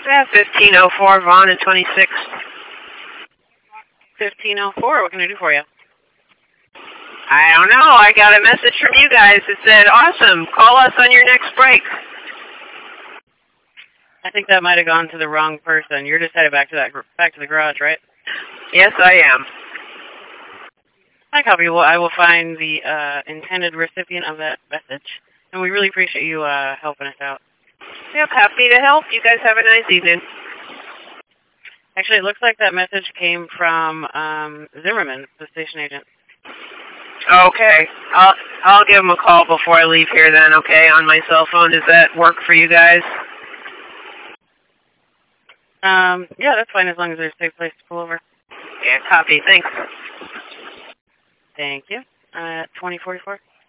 Yeah, 1504, Vaughn and 26. 1504, what can I do for you? I don't know. I got a message from you guys that said, awesome, call us on your next break. I think that might have gone to the wrong person. You're just headed back to the garage, right? Yes, I am. I copy. Well, I will find the intended recipient of that message, and we really appreciate you helping us out. Yep, happy to help. You guys have a nice evening. Actually, it looks like that message came from Zimmerman, the station agent. Okay. I'll give him a call before I leave here then, okay, on my cell phone. Does that work for you guys? Yeah, that's fine as long as there's a safe place to pull over. Yeah, copy. Thanks. Thank you. 2044.